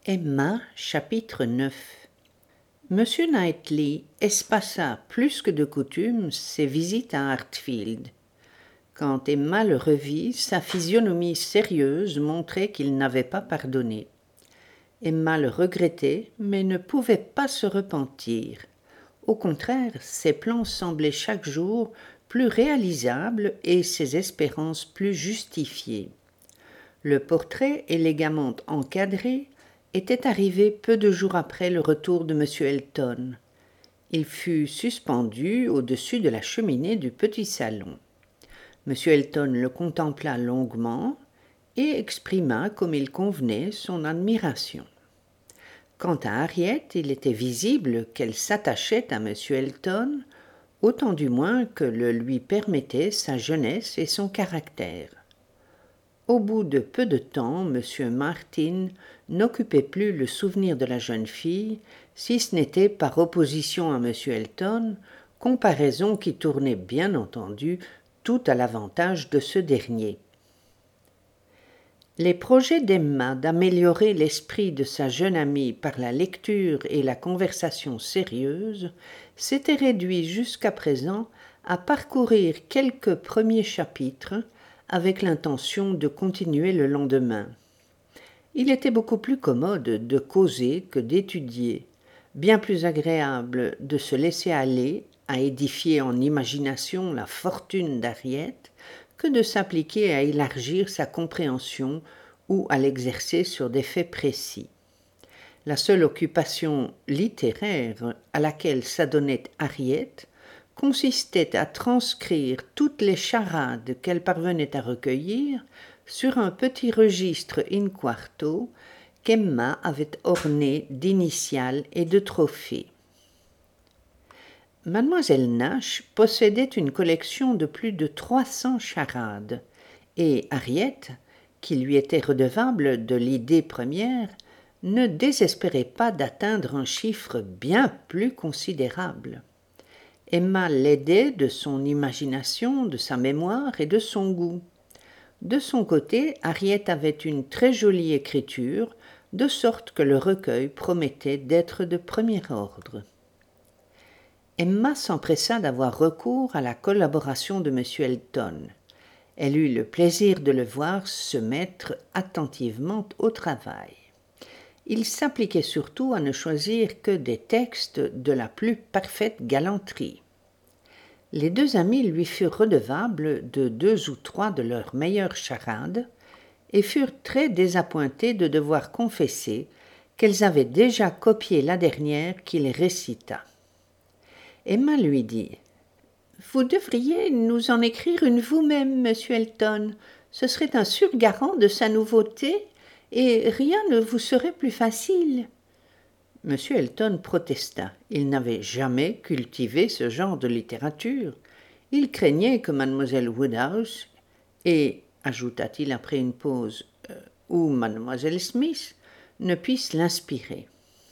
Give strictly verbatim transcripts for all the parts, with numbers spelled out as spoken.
Emma, chapitre neuf. Monsieur Knightley espaça plus que de coutume ses visites à Hartfield. Quand Emma le revit, sa physionomie sérieuse montrait qu'il n'avait pas pardonné. Emma le regrettait, mais ne pouvait pas se repentir. Au contraire, ses plans semblaient chaque jour plus réalisables et ses espérances plus justifiées. Le portrait élégamment encadré était arrivé peu de jours après le retour de M. Elton. Il fut suspendu au-dessus de la cheminée du petit salon. M. Elton le contempla longuement et exprima, comme il convenait, son admiration. Quant à Harriet, il était visible qu'elle s'attachait à M. Elton, autant du moins que le lui permettait sa jeunesse et son caractère. Au bout de peu de temps, M. Martin n'occupait plus le souvenir de la jeune fille, si ce n'était par opposition à M. Elton, comparaison qui tournait bien entendu tout à l'avantage de ce dernier. Les projets d'Emma d'améliorer l'esprit de sa jeune amie par la lecture et la conversation sérieuse s'étaient réduits jusqu'à présent à parcourir quelques premiers chapitres avec l'intention de continuer le lendemain. Il était beaucoup plus commode de causer que d'étudier, bien plus agréable de se laisser aller à édifier en imagination la fortune d'Harriet que de s'appliquer à élargir sa compréhension ou à l'exercer sur des faits précis. La seule occupation littéraire à laquelle s'adonnait Harriet consistait à transcrire toutes les charades qu'elle parvenait à recueillir sur un petit registre in quarto qu'Emma avait orné d'initiales et de trophées. Mademoiselle Nash possédait une collection de plus de trois cents charades, et Harriet, qui lui était redevable de l'idée première, ne désespérait pas d'atteindre un chiffre bien plus considérable. Emma l'aidait de son imagination, de sa mémoire et de son goût. De son côté, Harriet avait une très jolie écriture, de sorte que le recueil promettait d'être de premier ordre. Emma s'empressa d'avoir recours à la collaboration de M. Elton. Elle eut le plaisir de le voir se mettre attentivement au travail. Il s'appliquait surtout à ne choisir que des textes de la plus parfaite galanterie. Les deux amies lui furent redevables de deux ou trois de leurs meilleures charades et furent très désappointées de devoir confesser qu'elles avaient déjà copié la dernière qu'il récita. Emma lui dit « Vous devriez nous en écrire une vous-même, monsieur Elton. Ce serait un sûr garant de sa nouveauté et rien ne vous serait plus facile. » M. Elton protesta. Il n'avait jamais cultivé ce genre de littérature. Il craignait que mademoiselle Woodhouse et, ajouta-t-il après une pause, euh, ou mademoiselle Smith ne puissent l'inspirer.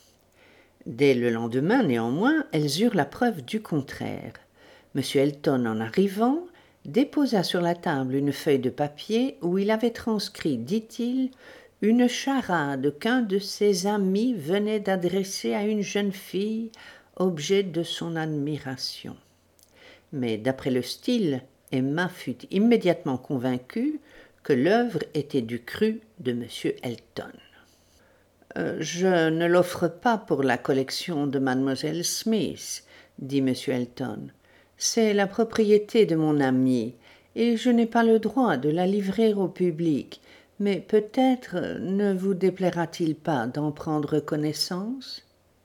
Dès le lendemain, néanmoins, elles eurent la preuve du contraire. M. Elton, en arrivant, déposa sur la table une feuille de papier où il avait transcrit, dit-il, une charade qu'un de ses amis venait d'adresser à une jeune fille, objet de son admiration. Mais d'après le style, Emma fut immédiatement convaincue que l'œuvre était du cru de M. Elton. Euh, « Je ne l'offre pas pour la collection de mademoiselle Smith, dit M. Elton. C'est la propriété de mon ami, et je n'ai pas le droit de la livrer au public. Mais peut-être ne vous déplaira-t-il pas d'en prendre connaissance ?»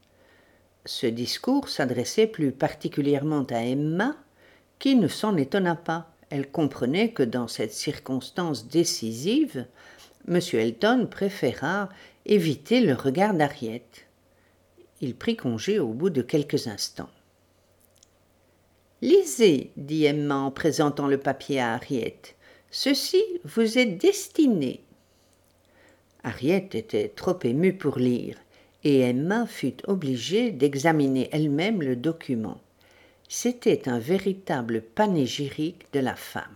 Ce discours s'adressait plus particulièrement à Emma, qui ne s'en étonna pas. Elle comprenait que dans cette circonstance décisive, M. Elton préféra éviter le regard d'Harriet. Il prit congé au bout de quelques instants. « Lisez, dit Emma en présentant le papier à Harriet. Ceci vous est destiné. » Harriet était trop émue pour lire, et Emma fut obligée d'examiner elle-même le document. C'était un véritable panégyrique de la femme.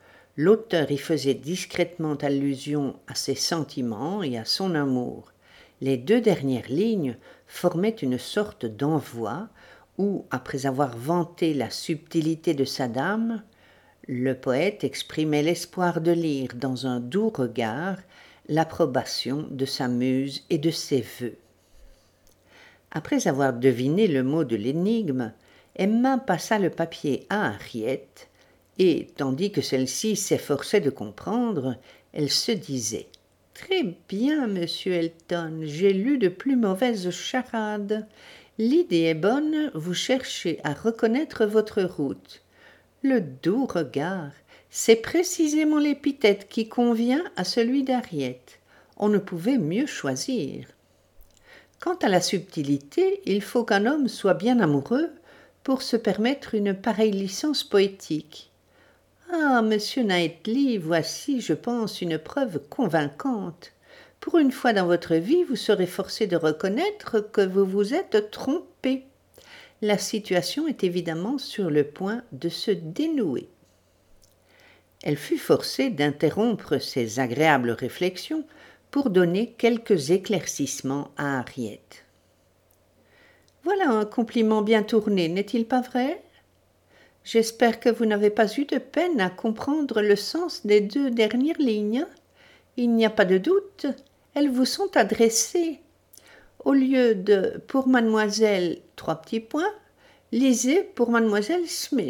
L'auteur y faisait discrètement allusion à ses sentiments et à son amour. Les deux dernières lignes formaient une sorte d'envoi où, après avoir vanté la subtilité de sa dame, le poète exprimait l'espoir de lire dans un doux regard l'approbation de sa muse et de ses vœux. Après avoir deviné le mot de l'énigme, Emma passa le papier à Harriet, et, tandis que celle-ci s'efforçait de comprendre, elle se disait « Très bien, monsieur Elton, j'ai lu de plus mauvaises charades. L'idée est bonne, vous cherchez à reconnaître votre route. Le doux regard, c'est précisément l'épithète qui convient à celui d'Harriet. On ne pouvait mieux choisir. Quant à la subtilité, il faut qu'un homme soit bien amoureux pour se permettre une pareille licence poétique. Ah, monsieur Knightley, voici, je pense, une preuve convaincante. Pour une fois dans votre vie, vous serez forcé de reconnaître que vous vous êtes trompé. La situation est évidemment sur le point de se dénouer. » Elle fut forcée d'interrompre ses agréables réflexions pour donner quelques éclaircissements à Harriet. « Voilà un compliment bien tourné, n'est-il pas vrai ? J'espère que vous n'avez pas eu de peine à comprendre le sens des deux dernières lignes. Il n'y a pas de doute, elles vous sont adressées. Au lieu de « pour mademoiselle » trois petits points, lisez « pour mademoiselle Smith ».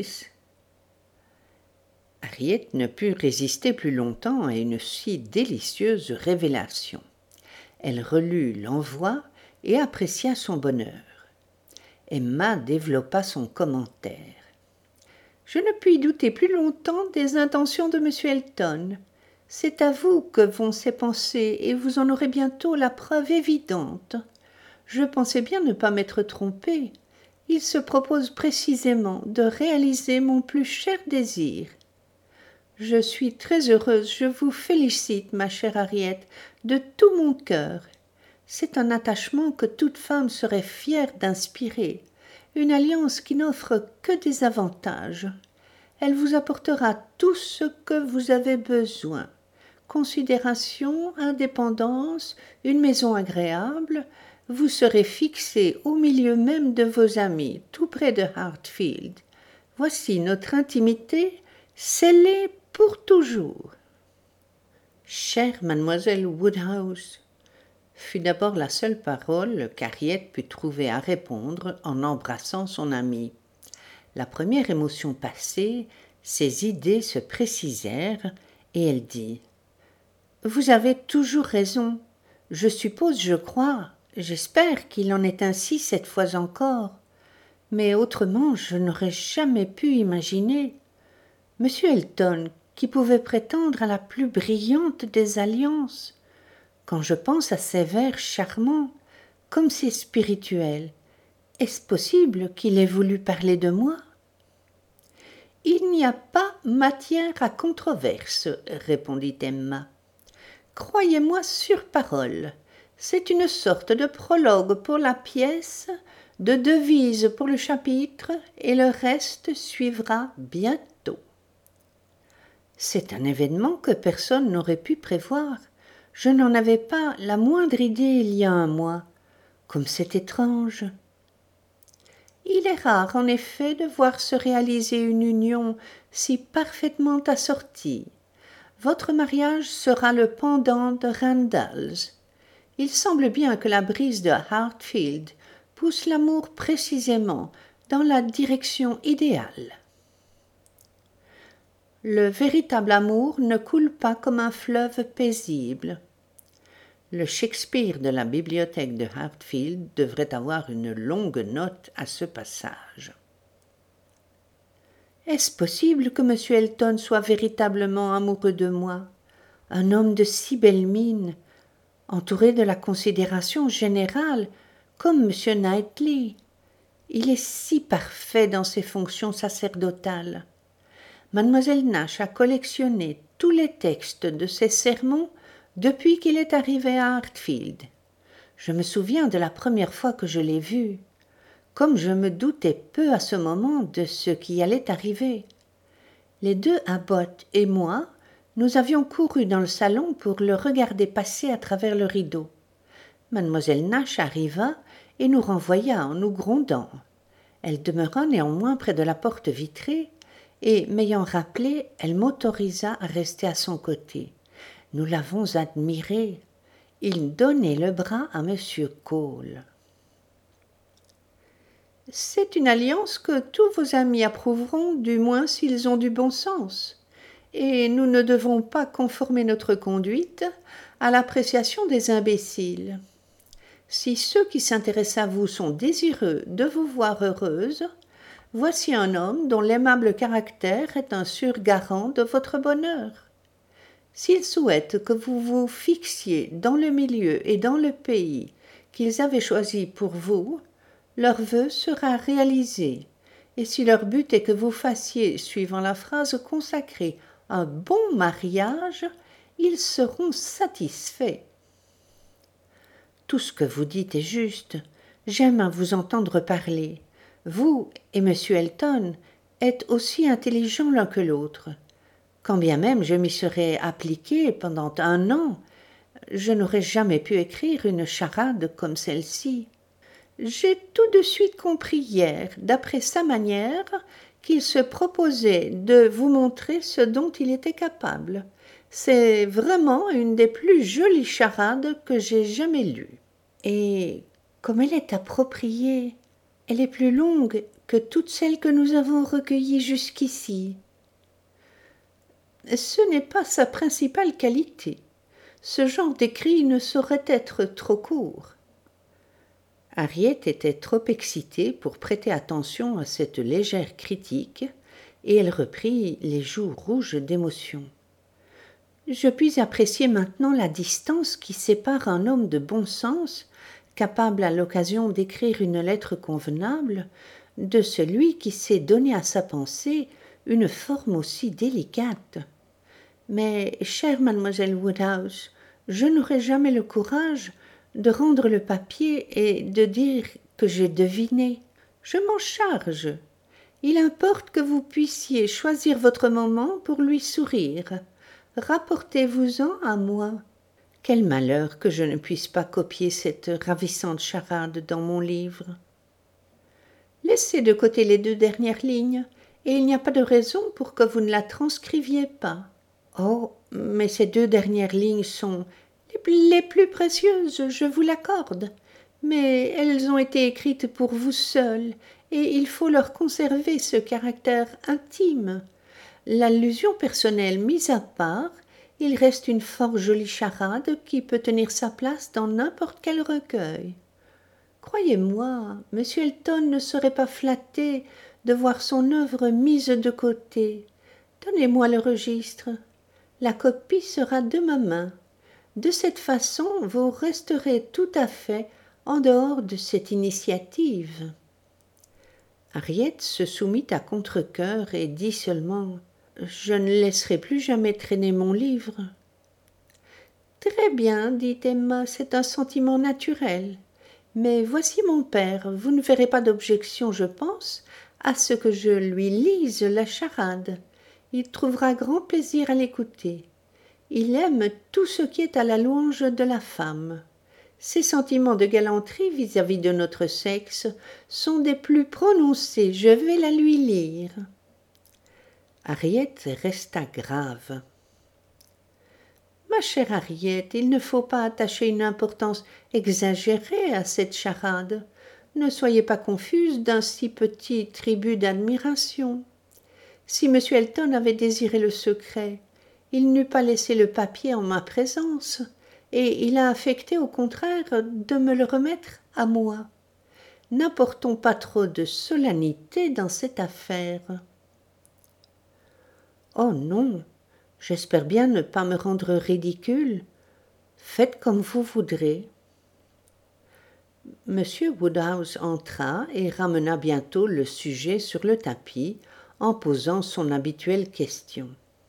Harriet ne put résister plus longtemps à une si délicieuse révélation. Elle relut l'envoi et apprécia son bonheur. Emma développa son commentaire. « Je ne puis douter plus longtemps des intentions de monsieur Elton. C'est à vous que vont ses pensées et vous en aurez bientôt la preuve évidente. Je pensais bien ne pas m'être trompée. Il se propose précisément de réaliser mon plus cher désir. Je suis très heureuse, je vous félicite, ma chère Harriet, de tout mon cœur. C'est un attachement que toute femme serait fière d'inspirer, une alliance qui n'offre que des avantages. Elle vous apportera tout ce que vous avez besoin. Considération, indépendance, une maison agréable. Vous serez fixé au milieu même de vos amis, tout près de Hartfield. Voici notre intimité scellée pour toujours. » « Chère mademoiselle Woodhouse » fut d'abord la seule parole qu'Harriet put trouver à répondre en embrassant son amie. La première émotion passée, ses idées se précisèrent et elle dit « Vous avez toujours raison. Je suppose, je crois, j'espère qu'il en est ainsi cette fois encore. Mais autrement, je n'aurais jamais pu imaginer. Monsieur Elton, qui pouvait prétendre à la plus brillante des alliances. Quand je pense à ces vers charmants, comme c'est spirituel, est-ce possible qu'il ait voulu parler de moi ? » « Il n'y a pas matière à controverse, » répondit Emma. « Croyez-moi sur parole, c'est une sorte de prologue pour la pièce, de devise pour le chapitre, et le reste suivra bientôt. » C'est un événement que personne n'aurait pu prévoir. Je n'en avais pas la moindre idée il y a un mois. Comme c'est étrange. Il est rare, en effet, de voir se réaliser une union si parfaitement assortie. Votre mariage sera le pendant de Randalls. Il semble bien que la brise de Hartfield pousse l'amour précisément dans la direction idéale. Le véritable amour ne coule pas comme un fleuve paisible. Le Shakespeare de la bibliothèque de Hartfield devrait avoir une longue note à ce passage. Est-ce possible que M. Elton soit véritablement amoureux de moi, un homme de si belle mine, entouré de la considération générale, comme M. Knightley? Il est si parfait dans ses fonctions sacerdotales. Mademoiselle Nash a collectionné tous les textes de ses sermons depuis qu'il est arrivé à Hartfield. Je me souviens de la première fois que je l'ai vu, comme je me doutais peu à ce moment de ce qui allait arriver. Les deux Abbott et moi, nous avions couru dans le salon pour le regarder passer à travers le rideau. mademoiselle Nash arriva et nous renvoya en nous grondant. Elle demeura néanmoins près de la porte vitrée, et, m'ayant rappelé, elle m'autorisa à rester à son côté. Nous l'avons admiré. Il donnait le bras à monsieur Cole. « C'est une alliance que tous vos amis approuveront, du moins s'ils ont du bon sens, et nous ne devons pas conformer notre conduite à l'appréciation des imbéciles. Si ceux qui s'intéressent à vous sont désireux de vous voir heureuse, voici un homme dont l'aimable caractère est un sûr garant de votre bonheur. S'ils souhaitent que vous vous fixiez dans le milieu et dans le pays qu'ils avaient choisi pour vous, leur vœu sera réalisé, et si leur but est que vous fassiez, suivant la phrase consacrée, un bon mariage, ils seront satisfaits. Tout ce que vous dites est juste. J'aime à vous entendre parler. Vous et M. Elton êtes aussi intelligents l'un que l'autre. Quand bien même je m'y serais appliqué pendant un an, je n'aurais jamais pu écrire une charade comme celle-ci. J'ai tout de suite compris hier, d'après sa manière, qu'il se proposait de vous montrer ce dont il était capable. C'est vraiment une des plus jolies charades que j'ai jamais lues. Et comme elle est appropriée, elle est plus longue que toutes celles que nous avons recueillies jusqu'ici. Ce n'est pas sa principale qualité. Ce genre d'écrit ne saurait être trop court. Harriet était trop excitée pour prêter attention à cette légère critique, et elle reprit les joues rouges d'émotion. « Je puis apprécier maintenant la distance qui sépare un homme de bon sens, capable à l'occasion d'écrire une lettre convenable, de celui qui sait donner à sa pensée une forme aussi délicate. Mais, chère mademoiselle Woodhouse, je n'aurai jamais le courage de rendre le papier et de dire que j'ai deviné. Je m'en charge. Il importe que vous puissiez choisir votre moment pour lui sourire. Rapportez-vous-en à moi. Quel malheur que je ne puisse pas copier cette ravissante charade dans mon livre. Laissez de côté les deux dernières lignes, et il n'y a pas de raison pour que vous ne la transcriviez pas. Oh, mais ces deux dernières lignes sont les plus précieuses, je vous l'accorde, mais elles ont été écrites pour vous seul, et il faut leur conserver ce caractère intime. L'allusion personnelle mise à part, il reste une fort jolie charade qui peut tenir sa place dans n'importe quel recueil. Croyez-moi, M. Elton ne serait pas flatté de voir son œuvre mise de côté. Donnez-moi le registre. La copie sera de ma main. De cette façon, vous resterez tout à fait en dehors de cette initiative. » Harriet se soumit à contre-cœur et dit seulement « Je ne laisserai plus jamais traîner mon livre. » « Très bien, dit Emma, c'est un sentiment naturel. Mais voici mon père, vous ne verrez pas d'objection, je pense, à ce que je lui lise la charade. Il trouvera grand plaisir à l'écouter. Il aime tout ce qui est à la louange de la femme. Ses sentiments de galanterie vis-à-vis de notre sexe sont des plus prononcés. Je vais la lui lire. » Harriet resta grave. « Ma chère Harriet, il ne faut pas attacher une importance exagérée à cette charade. Ne soyez pas confuse d'un si petit tribut d'admiration. Si M. Elton avait désiré le secret, il n'eût pas laissé le papier en ma présence, et il a affecté au contraire de me le remettre à moi. N'apportons pas trop de solennité dans cette affaire. »« Oh non, j'espère bien ne pas me rendre ridicule. Faites comme vous voudrez. » Monsieur Woodhouse entra et ramena bientôt le sujet sur le tapis en posant son habituelle question.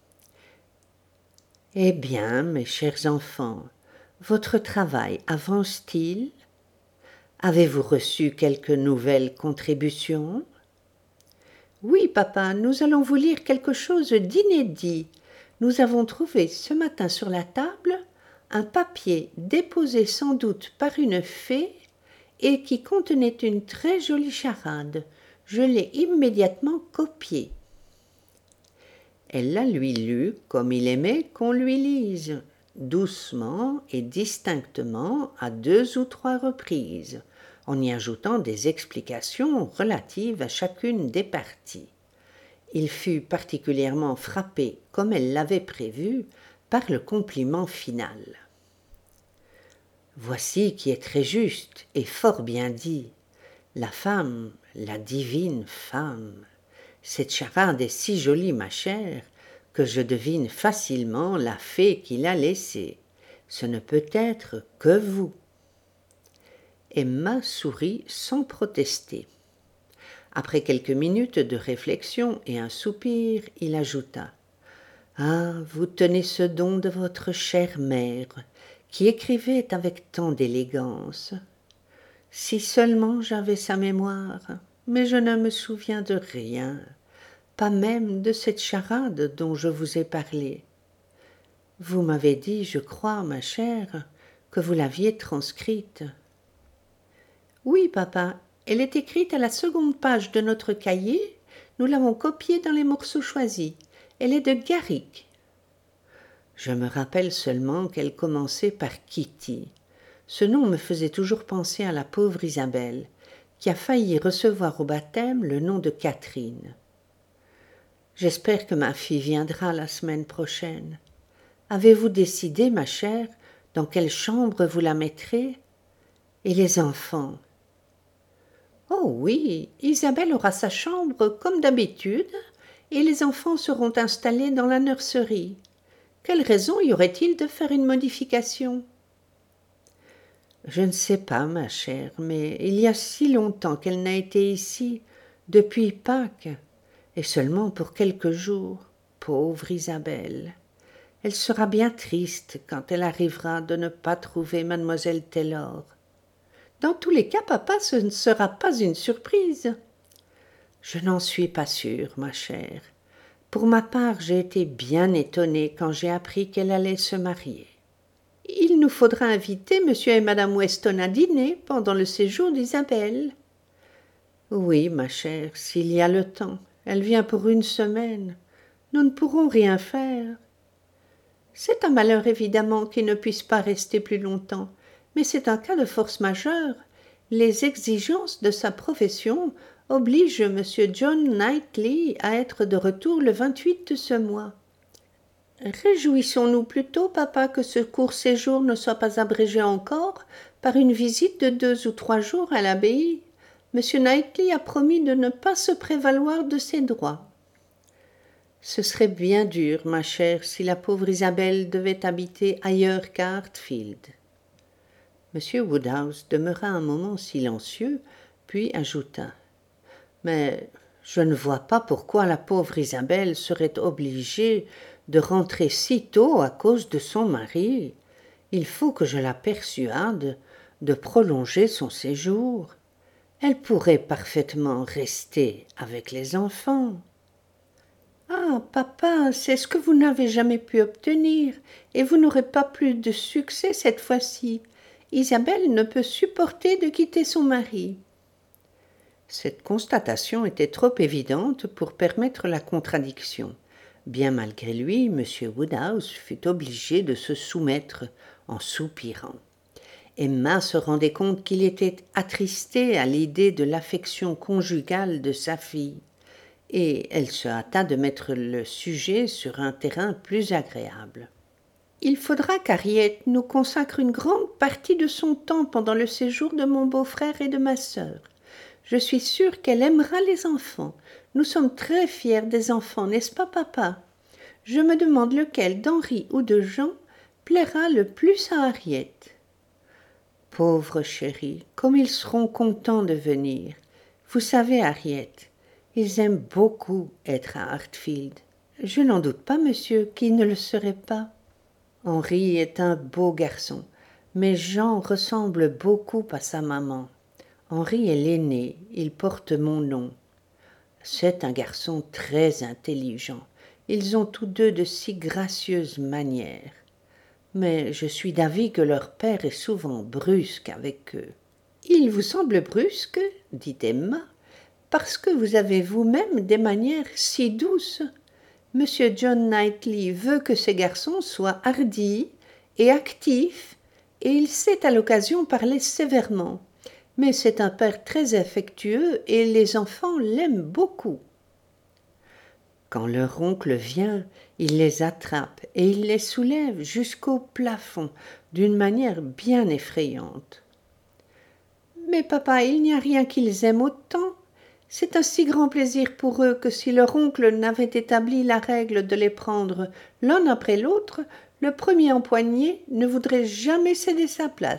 « Eh bien, mes chers enfants, votre travail avance-t-il? Avez-vous reçu quelques nouvelles contributions? » ?»« Oui, papa, nous allons vous lire quelque chose d'inédit. Nous avons trouvé ce matin sur la table un papier déposé sans doute par une fée et qui contenait une très jolie charade. Je l'ai immédiatement copié. Elle la lui lut comme il aimait qu'on lui lise, doucement et distinctement à deux ou trois reprises, en y ajoutant des explications relatives à chacune des parties. Il fut particulièrement frappé, comme elle l'avait prévu, par le compliment final. « Voici qui est très juste et fort bien dit. La femme, la divine femme. Cette charade est si jolie, ma chère, que je devine facilement la fée qui l'a laissée. Ce ne peut être que vous. » Emma sourit sans protester. Après quelques minutes de réflexion et un soupir, il ajouta « Ah, vous tenez ce don de votre chère mère, qui écrivait avec tant d'élégance. Si seulement j'avais sa mémoire, mais je ne me souviens de rien, pas même de cette charade dont je vous ai parlé. Vous m'avez dit, je crois, ma chère, que vous l'aviez transcrite. »« Oui, papa, elle est écrite à la seconde page de notre cahier. Nous l'avons copiée dans les morceaux choisis. Elle est de Garrick. » Je me rappelle seulement qu'elle commençait par Kitty. Ce nom me faisait toujours penser à la pauvre Isabelle, qui a failli recevoir au baptême le nom de Catherine. J'espère que ma fille viendra la semaine prochaine. Avez-vous décidé, ma chère, dans quelle chambre vous la mettrez? Et les enfants? Oh oui, Isabelle aura sa chambre comme d'habitude, et les enfants seront installés dans la nurserie. Quelle raison y aurait-il de faire une modification? Je ne sais pas, ma chère, mais il y a si longtemps qu'elle n'a été ici, depuis Pâques, et seulement pour quelques jours. Pauvre Isabelle! Elle sera bien triste quand elle arrivera de ne pas trouver mademoiselle Taylor. Dans tous les cas, papa, ce ne sera pas une surprise. Je n'en suis pas sûre, ma chère. Pour ma part, j'ai été bien étonnée quand j'ai appris qu'elle allait se marier. Il nous faudra inviter monsieur et madame Weston à dîner pendant le séjour d'Isabelle. Oui, ma chère, s'il y a le temps. Elle vient pour une semaine. Nous ne pourrons rien faire. C'est un malheur évidemment qu'il ne puisse pas rester plus longtemps, mais c'est un cas de force majeure. Les exigences de sa profession obligent monsieur John Knightley à être de retour le vingt-huit de ce mois. Réjouissons-nous plutôt, papa, que ce court séjour ne soit pas abrégé encore par une visite de deux ou trois jours à l'abbaye. Monsieur Knightley a promis de ne pas se prévaloir de ses droits. Ce serait bien dur, ma chère, si la pauvre Isabelle devait habiter ailleurs qu'à Hartfield. Monsieur Woodhouse demeura un moment silencieux, puis ajouta « Mais je ne vois pas pourquoi la pauvre Isabelle serait obligée de rentrer si tôt à cause de son mari. Il faut que je la persuade de prolonger son séjour. Elle pourrait parfaitement rester avec les enfants. » « Ah, papa, c'est ce que vous n'avez jamais pu obtenir, et vous n'aurez pas plus de succès cette fois-ci. Isabelle ne peut supporter de quitter son mari. » Cette constatation était trop évidente pour permettre la contradiction. Bien malgré lui, M. Woodhouse fut obligé de se soumettre en soupirant. Emma se rendait compte qu'il était attristé à l'idée de l'affection conjugale de sa fille, et elle se hâta de mettre le sujet sur un terrain plus agréable. « Il faudra qu'Harriet nous consacre une grande partie de son temps pendant le séjour de mon beau-frère et de ma sœur. Je suis sûre qu'elle aimera les enfants. Nous sommes très fiers des enfants, n'est-ce pas, papa? Je me demande lequel d'Henri ou de Jean plaira le plus à Harriet. » « Pauvres chéris, comme ils seront contents de venir. Vous savez, Harriet, ils aiment beaucoup être à Hartfield. Je n'en doute pas, monsieur, qui ne le serait pas. Henri est un beau garçon, mais Jean ressemble beaucoup à sa maman. Henri est l'aîné, il porte mon nom. C'est un garçon très intelligent. Ils ont tous deux de si gracieuses manières. mais je suis d'avis que leur père est souvent brusque avec eux. »« Il vous semble brusque, dit Emma, parce que vous avez vous-même des manières si douces. Monsieur John Knightley veut que ses garçons soient hardis et actifs, et il sait à l'occasion parler sévèrement. Mais c'est un père très affectueux et les enfants l'aiment beaucoup. » Quand leur oncle vient, il les attrape et il les soulève jusqu'au plafond d'une manière bien effrayante. « Mais papa, il n'y a rien qu'ils aiment autant. C'est un si grand plaisir pour eux que si leur oncle n'avait établi la règle de les prendre l'un après l'autre, le premier empoigné ne voudrait jamais céder sa place. »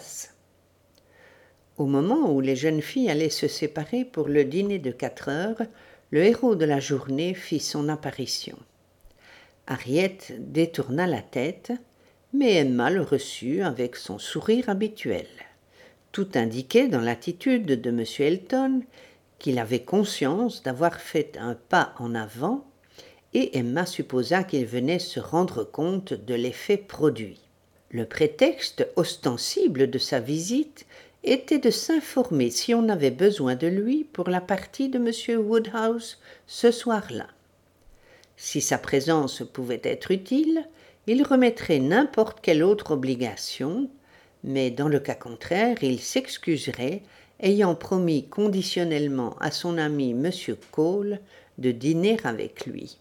Au moment où les jeunes filles allaient se séparer pour le dîner de quatre heures, le héros de la journée fit son apparition. Harriet détourna la tête, mais Emma le reçut avec son sourire habituel. Tout indiquait dans l'attitude de M. Elton qu'il avait conscience d'avoir fait un pas en avant, et Emma supposa qu'il venait se rendre compte de l'effet produit. Le prétexte ostensible de sa visite était de s'informer si on avait besoin de lui pour la partie de M. Woodhouse ce soir-là. Si sa présence pouvait être utile, il remettrait n'importe quelle autre obligation, mais dans le cas contraire, il s'excuserait, ayant promis conditionnellement à son ami M. Cole de dîner avec lui.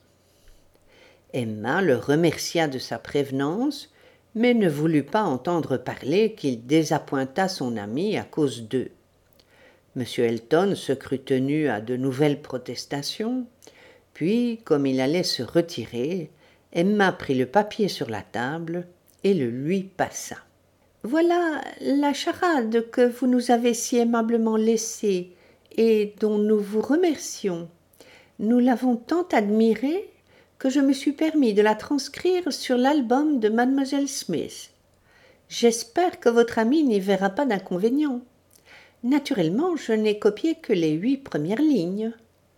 Emma le remercia de sa prévenance, mais ne voulut pas entendre parler qu'il désappointa son ami à cause d'eux. M. Elton se crut tenu à de nouvelles protestations, puis, comme il allait se retirer, Emma prit le papier sur la table et le lui passa. « Voilà la charade que vous nous avez si aimablement laissée et dont nous vous remercions. Nous l'avons tant admirée que je me suis permis de la transcrire sur l'album de mademoiselle Smith. J'espère que votre ami n'y verra pas d'inconvénient. Naturellement, je n'ai copié que les huit premières lignes. »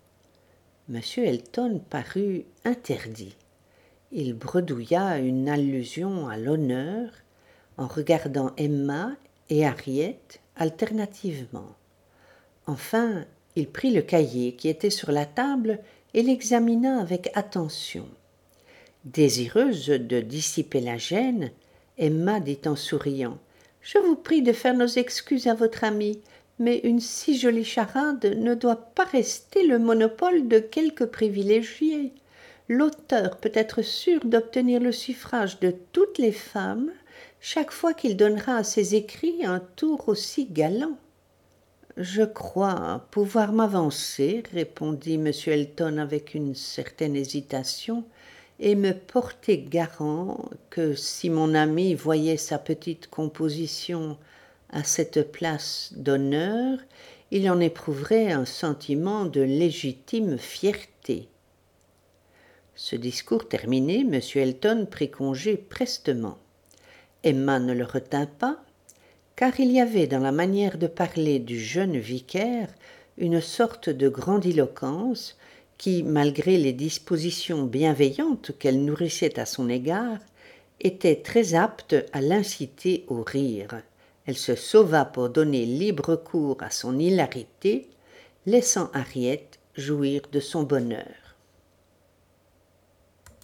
M. Elton parut interdit. Il bredouilla une allusion à l'honneur en regardant Emma et Harriet alternativement. Enfin, il prit le cahier qui était sur la table et l'examina avec attention. Désireuse de dissiper la gêne, Emma dit en souriant « Je vous prie de faire nos excuses à votre ami, mais une si jolie charade ne doit pas rester le monopole de quelques privilégiés. L'auteur peut être sûr d'obtenir le suffrage de toutes les femmes chaque fois qu'il donnera à ses écrits un tour aussi galant. » « Je crois pouvoir m'avancer, » répondit M. Elton avec une certaine hésitation, « et me porter garant que si mon ami voyait sa petite composition à cette place d'honneur, il en éprouverait un sentiment de légitime fierté. » Ce discours terminé, M. Elton prit congé prestement. Emma ne le retint pas, car il y avait dans la manière de parler du jeune vicaire une sorte de grandiloquence qui, malgré les dispositions bienveillantes qu'elle nourrissait à son égard, était très apte à l'inciter au rire. Elle se sauva pour donner libre cours à son hilarité, laissant Harriet jouir de son bonheur.